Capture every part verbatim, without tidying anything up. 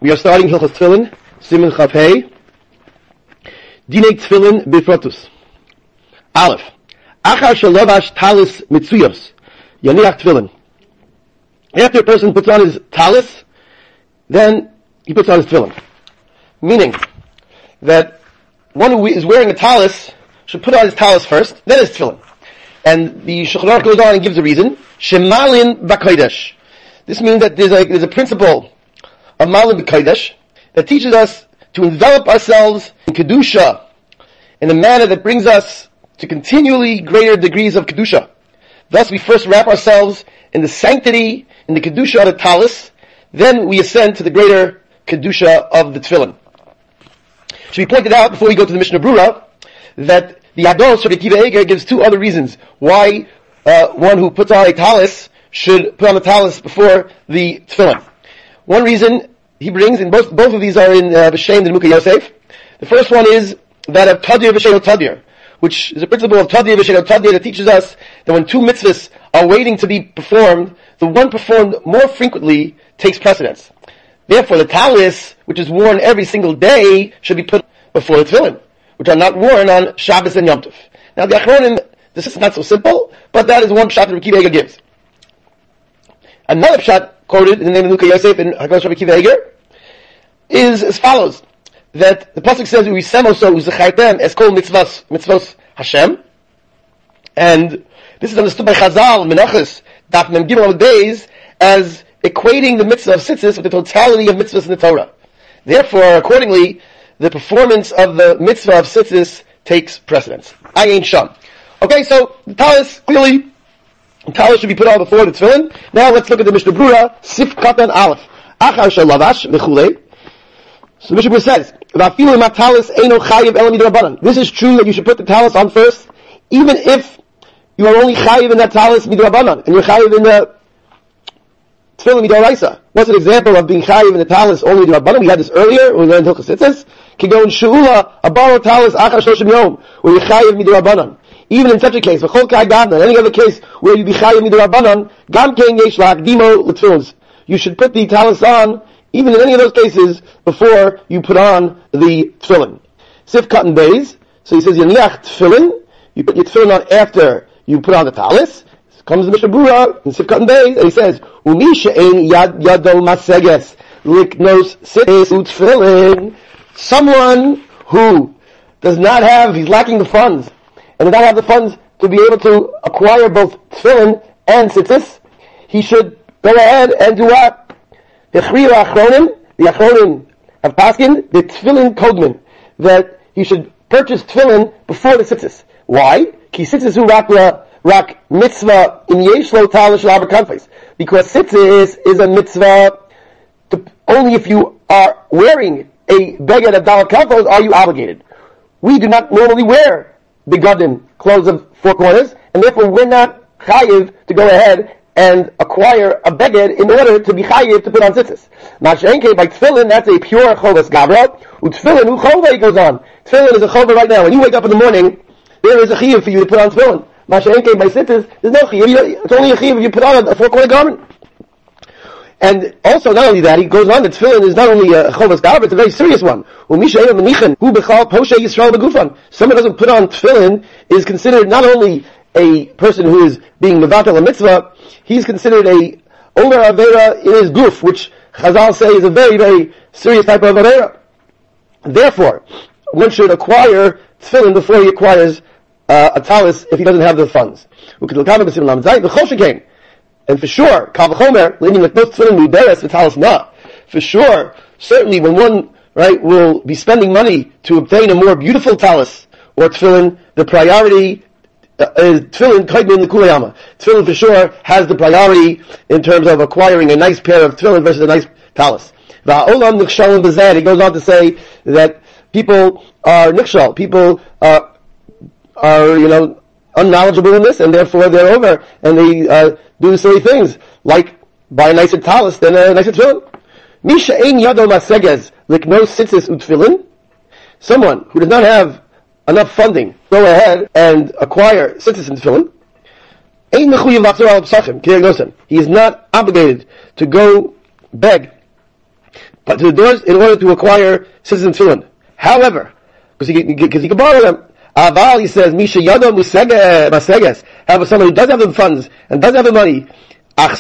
We are starting Hilchos Tefillin, Siman Chav Hey. Dinei Tefillin Bifrotus. Aleph. Achar shalovash talis mitzuyos. Yaniach Tefillin. After a person puts on his talis, then he puts on his tefillin. Meaning that one who is wearing a talis should put on his talis first, then his tefillin. And the Shulchan Aruch goes on and gives a reason. Shemalin b'kodesh. This means that there's a, there's a principle of malin b'kodesh that teaches us to envelop ourselves in kedusha in a manner that brings us to continually greater degrees of kedusha. Thus, we first wrap ourselves in the sanctity, in the kedusha of the talis, then we ascend to the greater kedusha of the tefillin. It should be pointed out before we go to the Mishnah Brura that the Ados Rabbi Akiva Eiger gives two other reasons why uh, one who puts on a talis should put on the talis before the tefillin. One reason he brings, and both both of these are in uh, B'Shem and Mukha Yosef. The first one is that of Tadir V'Shem Tadir, which is a principle of Tadir V'Shem Tadir that teaches us that when two mitzvahs are waiting to be performed, the one performed more frequently takes precedence. Therefore, the talis, which is worn every single day, should be put before the tefillin, which are not worn on Shabbos and Yom Tov. Now, the Achronim, this is not so simple, but that is one pshat that Rabbi Akiva Eiger gives. Another pshat quoted in the name of Mukha Yosef and Hakadosh Rabbi Akiva Eiger is as follows: that the pasuk says, "Uisemoso uzechartem es kol mitzvos mitzvos Hashem," and this is understood by Chazal Menachos Daf Mem Gimel Beis as equating the mitzvah of tzitzis with the totality of mitzvahs in the Torah. Therefore, accordingly, the performance of the mitzvah of tzitzis takes precedence. I ain't sham. Okay, so the talis, clearly, the talis should be put on before the tefillin. Now let's look at the Mishnah Brura, Sif Katan Aleph. Achar shalavash v'chulei. So the Mishnah Brura says, "V'afilu matalis eino chayiv elam midrabanan." This is true that you should put the talis on first, even if you are only chayiv in that talis midrabanan, and you're chayiv in the tefillin midoraisa. What's an example of being chayiv in the talis only midrabanan? We had this earlier when we learned Hilchos Tzitzis. Can go in sheula a borrow talis achar shloshim yom where you chayiv midrabanan. Even in such a case, v'chol kai gadna, any other case where you be chayiv midrabanan, gam kein yesh la'akdimo l'tefillin. You should put the talis on even in any of those cases before you put on the tefillin. Sif Katan Beis. So he says yaniach tefillin. You put your tefillin on after you put on the talis. Comes the Mishnah Brura in Sif Katan Beis, and he says, "Umi she'ein yad yado maseges liknos sitis utfillin." Someone who does not have, he's lacking the funds, and does not have the funds to be able to acquire both tefillin and tzitzis, he should go ahead and do what? The Chriya Achronim, the Achronim of Paskin, the tefillin kodmin, that he should purchase tefillin before the tzitzis. Why? Ki tzitzis hu rak rak mitzvah in yeshlo tal shel arba kanfos. Because tzitzis is a mitzvah to, only if you are wearing a beged of daled kanfos are you obligated. We do not normally wear begadim, clothes of four corners, and therefore we're not chayiv to go ahead and acquire a beged in order to be chayiv to put on tzitzis. Ma'ashenke, by tefillin, that's a pure chovas gavra. Utefillin, hu chova, goes on. Tefillin is a chova right now. When you wake up in the morning, there is a chayiv for you to put on tefillin. Ma'ashenke, by tzitzis, there's no chayiv. It's only a chayiv if you put on a four-corner garment. And also, not only that, he goes on, the tefillin is not only a chovas gavra, it's a very serious one. Someone who doesn't put on tefillin is considered not only a person who is being mevatel a mitzvah, he's considered a omer avera in his guf, which Chazal say is a very, very serious type of avera. Therefore, one should acquire tefillin before he acquires uh, a talis if he doesn't have the funds. And for sure, kal v'chomer, leaning like most tefillin miberes v'talis na. For sure, certainly when one, right, will be spending money to obtain a more beautiful talis or tefillin, the priority Uh, tefillin kaidmin l'kulayama. Tefillin for sure has the priority in terms of acquiring a nice pair of tefillin versus a nice talis. Va'olam nikshalim b'zeh. He goes on to say that people are nikshal, people uh, are, you know, unknowledgeable in this, and therefore they're over, and they uh, do silly things, like buy a nicer talis than a nicer tefillin. Misha ein yado masegez liknos tzitzis utfillin. Someone who does not have enough funding, go ahead and acquire tzitzis and tefillin. He is not obligated to go beg but to the doors in order to acquire citizen tefillin. However, because he, because he can borrow them. Aval, he says, Misha Yado Maseges, have someone who does have the funds and does have the money, but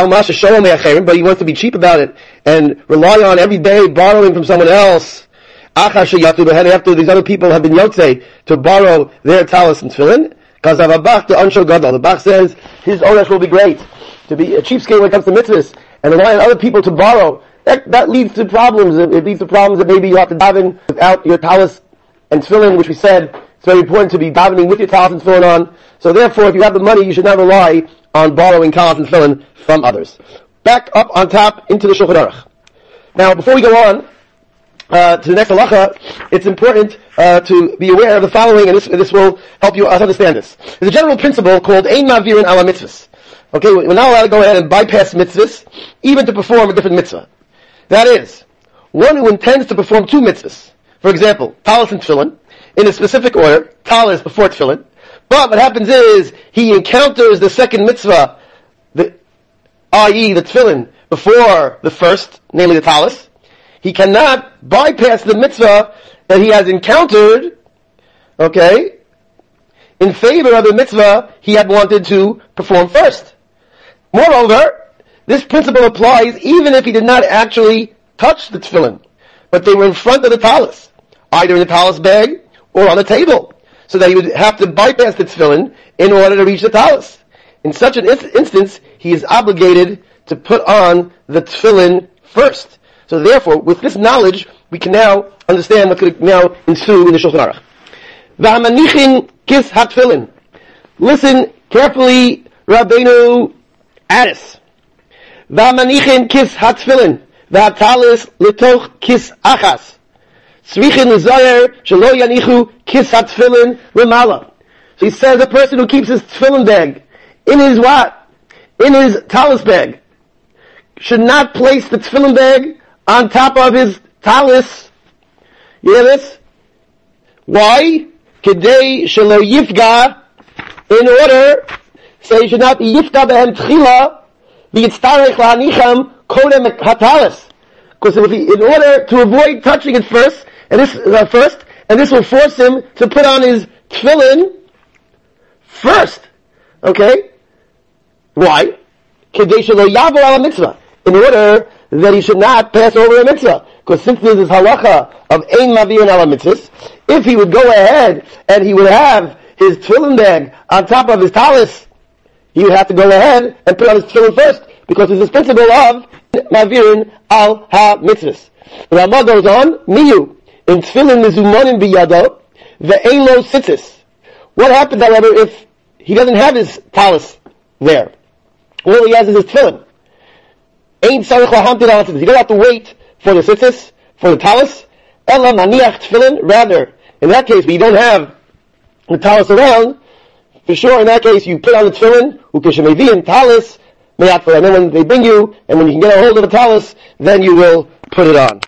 he wants to be cheap about it and rely on every day borrowing from someone else. After these other people have been yotze to borrow their talis and tefillin, because the Bach says his onesh will be great. To be a cheapskate when it comes to mitzvahs and rely on other people to borrow, that, that leads to problems. It leads to problems that maybe you have to daven without your talis and tefillin, which we said it's very important to be davening with your talis and tefillin on. So therefore, if you have the money, you should not rely on borrowing talis and tefillin from others. Back up on top into the Shulchan Aruch. Now, before we go on uh, to the next halacha, it's important uh, to be aware of the following, and this, this will help you understand this. There's a general principle called Ein Mavirin Ala Mitzvahs. Okay, we're not allowed to go ahead and bypass mitzvahs, even to perform a different mitzvah. That is, one who intends to perform two mitzvahs, for example, talis and tefillin, in a specific order, talis before tefillin, but what happens is, he encounters the second mitzvah, the, that is the tefillin, before the first, namely the talis. He cannot bypass the mitzvah that he has encountered, okay, in favor of the mitzvah he had wanted to perform first. Moreover, this principle applies even if he did not actually touch the tefillin, but they were in front of the talis, either in the talis bag or on the table, so that he would have to bypass the tefillin in order to reach the talis. In such an in- instance, he is obligated to put on the tefillin first. So therefore, with this knowledge, we can now understand what could now ensue in the Shulchan Aruch. V'hamanichin kis hatfillin. Listen carefully, Rabbeinu Addis. V'hamanichin kis hatfillin. V'hatalis litoch kis achas. Tzrichin l'zoyer shelo yanichu kis hatfillin remala. So he says a person who keeps his tefillin bag in his what? In his talis bag should not place the tefillin bag on top of his talis. You hear this? Why? Kedei shelo yifga, in order, so he should not be yifga behem tchila, v'yitztarech la'anicham kodem hatalis. Because in order to avoid touching it first, and this uh, first, and this will force him to put on his tefillin first. Okay? Why? Kedei shelo yavo ala mitzvah. In order that he should not pass over a mitzvah. Because since there's this halacha of ein mavir ala mitzvahs, if he would go ahead and he would have his tefillin bag on top of his talis, he would have to go ahead and put on his tefillin first, because there's this principle of mavirin al ha mitzvahs. The Rama goes on, miyu, in tefillin mizumonin biyado, ve'ein lo sitzis. What happens, however, if he doesn't have his talis there? All he has is his tefillin. Ein tzarich lahamtin al sitzis. You don't have to wait for the sitzis, for the talis. Ela maniach tefillin. Rather, in that case, when you don't have the talis around, for sure, in that case, you put on the tefillin, ukeshemeviin talis, meyatfer. And then when they bring you, and when you can get a hold of the talis, then you will put it on.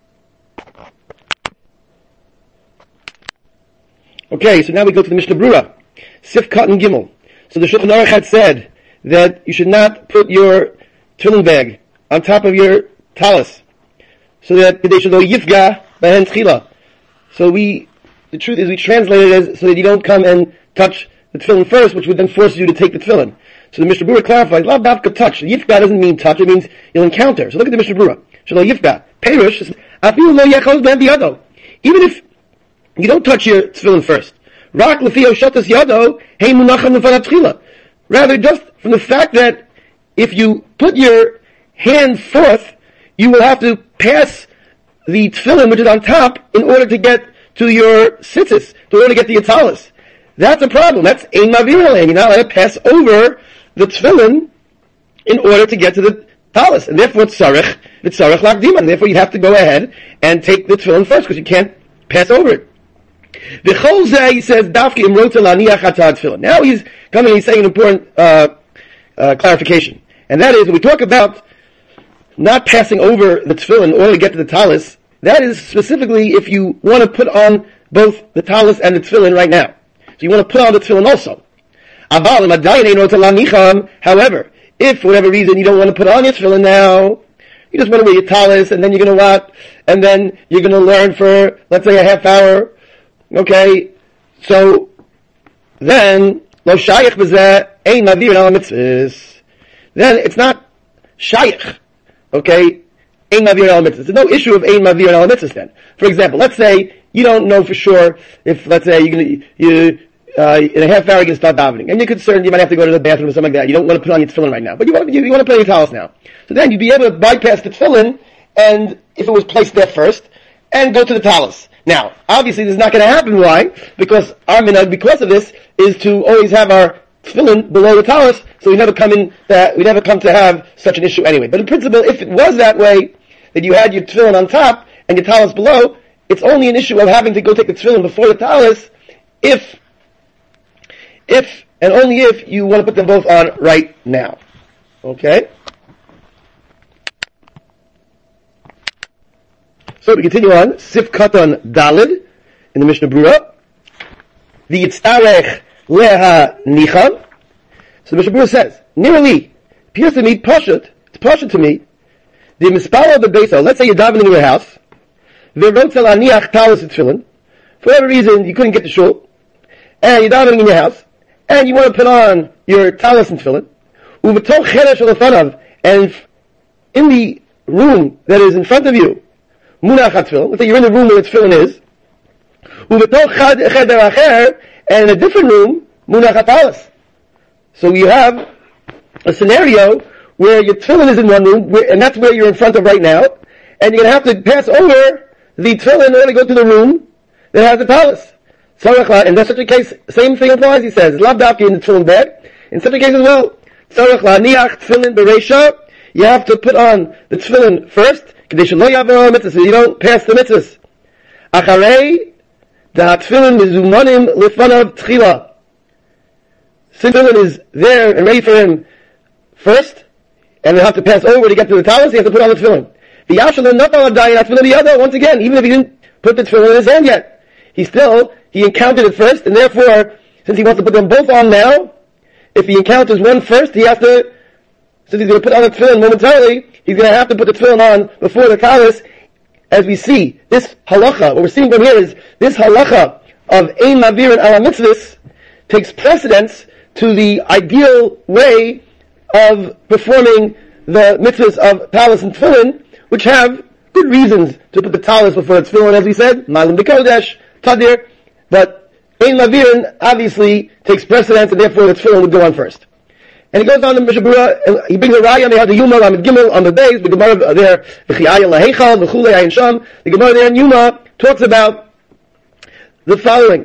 Okay, so now we go to the Mishnah Brura. Sifkat and Gimel. So the Shulchan Aruch had said that you should not put your tefillin bag on top of your talis, so that they should go yifga behen tchila. So we, the truth is we translate it as so that you don't come and touch the tefillin first, which would then force you to take the tefillin. So the Mishnah Brura clarifies, la bavka touch. Yifga doesn't mean touch, it means you'll encounter. So look at the Mishnah Brura. Shelo yifga. Perush, afilu lo yachos ben biyado. Even if you don't touch your tefillin first. Rak lefio shotas yado, hey munacham lefanat tchila. Rather, just from the fact that if you put your hand forth, you will have to pass the tefillin, which is on top, in order to get to your sitzis, in order to get to your talis. That's a problem. That's ein mavir alein. You're not allowed to pass over the tefillin in order to get to the talis. And therefore, it's tzarech, it's tzarech lakdiman. Therefore, you have to go ahead and take the tefillin first, because you can't pass over it. The Cholzeh, he says, dafki imrota laniach hatad tefillin. Now he's coming, he's saying an important uh, uh, clarification. And that is, when we talk about not passing over the tefillin in order to get to the talis, that is specifically if you want to put on both the talis and the tefillin right now. So you want to put on the tefillin also. However, if for whatever reason you don't want to put on your tefillin now, You just want to wear your talis, and then you're going to what? And then you're going to learn for, let's say, a half hour. Okay? So, then, lo shayich b'zeh, ein mavir al mitzvahs. Then it's not shayich. Okay? Ein mavir al mitzvahs. There's no issue of ein mavir al mitzvahs then. For example, let's say you don't know for sure if, let's say, you're going to, you, uh, in a half hour you're going to start davening, and you're concerned you might have to go to the bathroom or something like that. You don't want to put on your tefillin right now, but you want, you, you want to put on your talis now. So then you'd be able to bypass the tefillin, and if it was placed there first, and go to the talis. Now, obviously this is not going to happen. Why? Because our minhag, because of this, is to always have our tefillin below the talis, so we never come in that, we never come to have such an issue anyway. But in principle, if it was that way, that you had your tefillin on top, and your talis below, it's only an issue of having to go take the tefillin before the talis, if, if, and only if you want to put them both on right now. Okay? So we continue on, Sif Katan Dalid, in the Mishnah Berurah, the Yitzarech Leha Nicham. So the Mishnah Berurah says, nearly, appears to me, Pashut, it's Pashut to me, the Mispala of the Beis, let's say you're davening in your house, Ve'rotzel Aniach Talis Tefillin, for whatever reason you couldn't get to shul, and you're davening in your house, and you want to put on your talis and tefillin, U'v'toch cheresh alefanav, and in the room that is in front of you, Munach HaTefillin, let's say you're in the room where the tefillin is, U'v'toch cheder acher, and in a different room, Munach HaTalis. So you have a scenario where your tefillin is in one room, where, and that's where you're in front of right now, and you're going to have to pass over the tefillin in order to go to the room that has the talis. Tzarech, in such a case, same thing applies, he says. Lav dafki in the tefillin bed. In such a case as well. Tzarech la'aniach tefillin bereisha. You have to put on the tefillin first, kadei shelo yaver al mitzvahs, so you don't pass the mitzvahs. Acharei da tefillin mizumanim lefanav tchila. Since tefillin is there and ready for him first, and you have to pass over to get to the talis, you have to put on the tefillin. The yashalin not al dayin tefillin the other. Once again, even if he didn't put the tefillin in his hand yet, he still he encountered it first, and therefore, since he wants to put them both on now, if he encounters one first, he has to, since he's going to put on the tefillin momentarily, he's going to have to put the tefillin on before the talis. As we see, this halacha, what we're seeing from here is, this halacha of ein mavir and ala mitzvahs takes precedence to the ideal way of performing the mitzvahs of talis and tefillin, which have good reasons to put the talis before the tefillin, as we said, malim b'kodesh, tadir, but ein mavir obviously takes precedence, and therefore the tefillin would go on first. And he goes on to Mishnah Berurah, and he brings a raya, and they have the Yuma, Lamed Gimel, on the days, the Gemara there, V'chiyaya laheichal, v'chulei ayin sham, the Gemara there in Yuma talks about the following.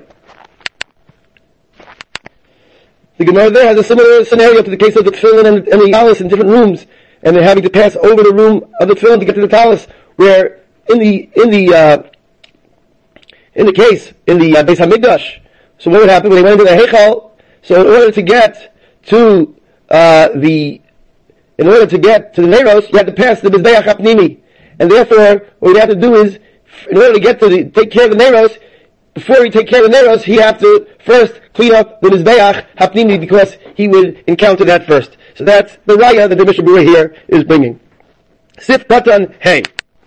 The Gemara there has a similar scenario to the case of the tefillin and, and the talis in different rooms, and they're having to pass over the room of the tefillin to get to the talis, where in the, in the, uh, in the case, in the uh, Beis HaMikdash, so what would happen when they went into the Heichal? So in order to get to Uh, the, in order to get to the Neros, you have to pass the Mizbeach Hapnimi. And therefore, what you have to do is, in order to get to the, take care of the Neros, before you take care of the Neros, he have to first clean up the Mizbeach Hapnimi, because he would encounter that first. So that's the raya that the Mishnah Berurah here is bringing. Sif Patan Hey.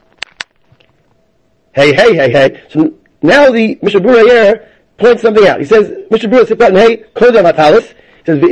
Hey, hey, hey, hey. So now the Mishnah Berurah here points something out. He says, Mishnah Berurah Sif Patan Hey, Kodam Hatalis. He says,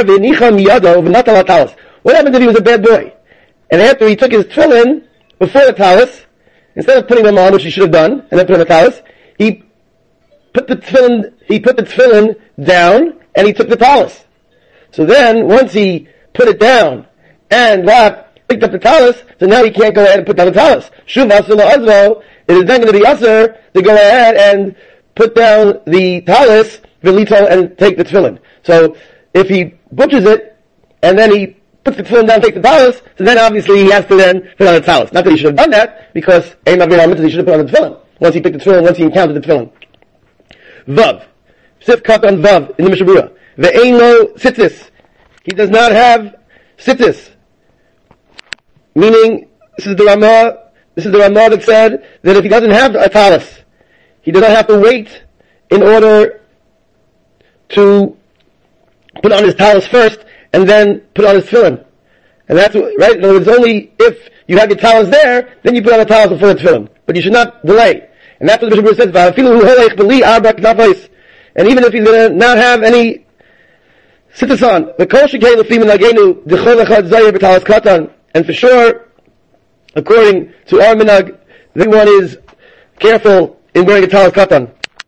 what happened if he was a bad boy? And after he took his tefillin before the talis, instead of putting them on, which he should have done, and then put on the talis, he put the tefillin, he put the tefillin down, and he took the talis. So then, once he put it down, and that picked up the talis, so now he can't go ahead and put down the talis. Shuv asur la'azro, it is then going to be asur to go ahead and put down the talis, v'lito, and take the tefillin. So, if he butchers it, and then he puts the tefillin down and takes the talis, so then obviously he has to then put on the talis. Not that he should have done that, because ein mavir al mitzvah, he should have put on the tefillin. Once he picked the tefillin, once he encountered the tefillin. Vav. Sif cut on Vav in the Mishnah Berurah. Ve'ein lo sitzis. He does not have sitzis. Meaning, this is the Ramah, this is the Ramah that said that if he doesn't have a talis, he does not have to wait in order to put on his talis first, and then put on his tefillin. And that's, right? In other words, only if you have your talis there, then you put on the talis before the tefillin. But you should not delay. And that's what the Mishnah Berurah says, and even if he's going to not have any sitasan, the kol shekei lefim minagenu d'chol echad zayir b'talis katan, and for sure, according to our minag, everyone is careful in wearing a talis katan.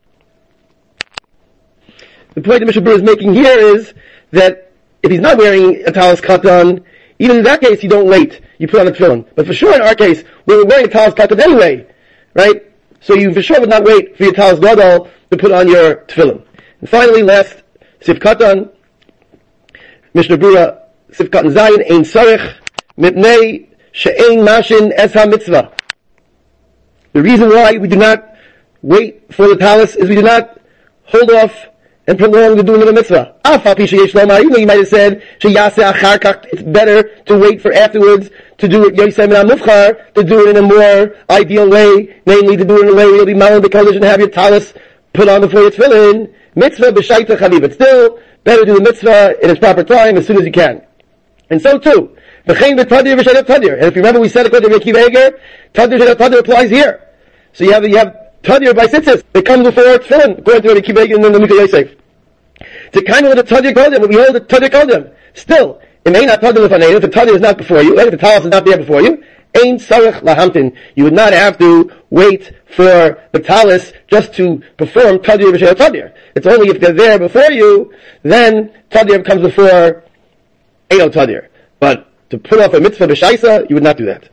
The point the Mishnah Berurah is making here is that if he's not wearing a talis katan, even in that case you don't wait, you put on the tefillin. But for sure in our case, we were wearing a talis katan anyway, right? So you for sure would not wait for your talis gadol to put on your tefillin. And finally, last, sif katan, Mishnah Berurah, sif katan zayin, ein sarich, mitnei, she'ein mashin es ha-mitzvah. The reason why we do not wait for the talis is we do not hold off and prolong the doing of the mitzvah. Even though you might have said, it's better to wait for afterwards to do it Yosem and Mufchar, to do it in a more ideal way, namely to do it in a way where you'll be malin b'kodesh and have your talis put on before your tefillin. Mitzvah b'shaita chavi, but still, better do the mitzvah in its proper time as soon as you can. And so too, v'chein v'tadir v'shayat tadir. And if you remember we said according to Akiva Eger, tadir v'shayat tadir applies here. So you have, you have tadir by sitzes. It comes before tefillin, according to Akiva Eger and then the Mikra Yosef. To kind of let the tadir kodim, but we hold the tadir kodim. Still, it may not tadir l'faneinu, if the tadir is not before you, if the talis is not there before you, ein sarich lahamtin. You would not have to wait for the talis just to perform tadir v'shayat tadir. It's only if they're there before you, then tadir comes before eino tadir. But to put off a mitzvah b'shaisa, you would not do that.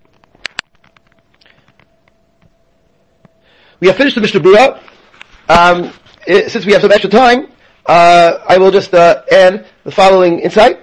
We have finished the Mishnah Berurah. Um, it, since we have some extra time, uh, I will just uh, add the following insight.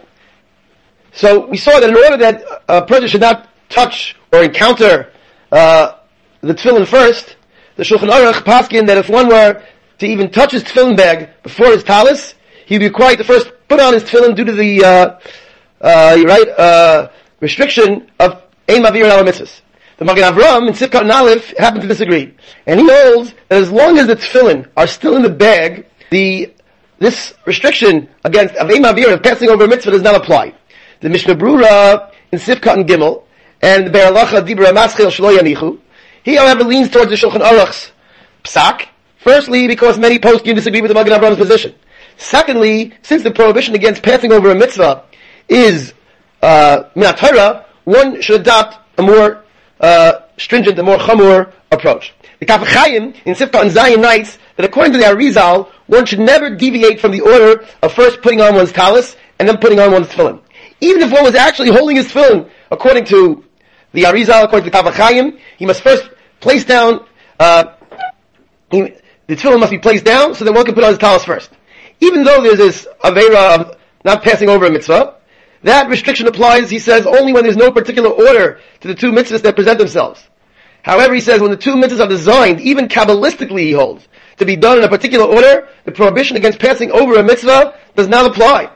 So we saw that in order that a person should not touch or encounter uh, the tefillin first, the Shulchan Aruch paskin that if one were to even touch his tefillin bag before his talis, he would be required to first put on his tefillin due to the uh, uh, right uh, restriction of ein mavir and al mitzvahs. The Magen Avram in Sifkat and Aleph happen to disagree, and he holds that as long as the tefillin are still in the bag, the this restriction against of ein mavir of passing over a mitzvah does not apply. The Mishnah Berurah in Sifkat and Gimel and the Be'er Halacha Dibra Maschil Shlo Yanichu, he however leans towards the Shulchan Aruch's psak. Firstly, because many poskim disagree with the Magen Avram's position. Secondly, since the prohibition against passing over a mitzvah is uh, minat Torah, one should adopt a more uh, stringent, a more chamur approach. The Kaf Chaim in Sifkat and Zayin writes that according to the Arizal, one should never deviate from the order of first putting on one's talis and then putting on one's tefillin. Even if one was actually holding his tefillin, according to the Arizal, according to the Kaf Chaim, he must first place down, uh, he, the tefillin must be placed down so that one can put on his talis first. Even though there's this aveira of not passing over a mitzvah, that restriction applies, he says, only when there's no particular order to the two mitzvahs that present themselves. However, he says, when the two mitzvahs are designed, even Kabbalistically he holds, to be done in a particular order, the prohibition against passing over a mitzvah does not apply.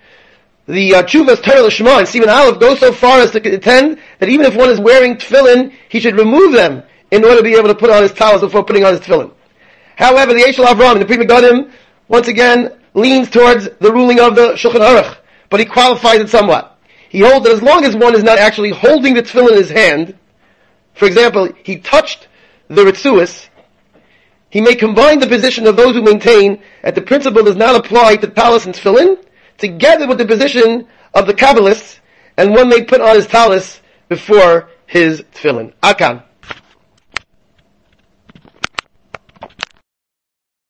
The uh, Chuvas Torah L'Shema in Siman Aleph goes so far as to contend that even if one is wearing tefillin, he should remove them in order to be able to put on his talis before putting on his tefillin. However, the Eshel Avram in the Pri Megadim once again leans towards the ruling of the Shulchan Aruch, but he qualifies it somewhat. He holds that as long as one is not actually holding the tefillin in his hand, for example, he touched the Ritzuis, he may combine the position of those who maintain that the principle does not apply to talis and tefillin, together with the position of the Kabbalists, and one may put on his talis before his tefillin. Akan.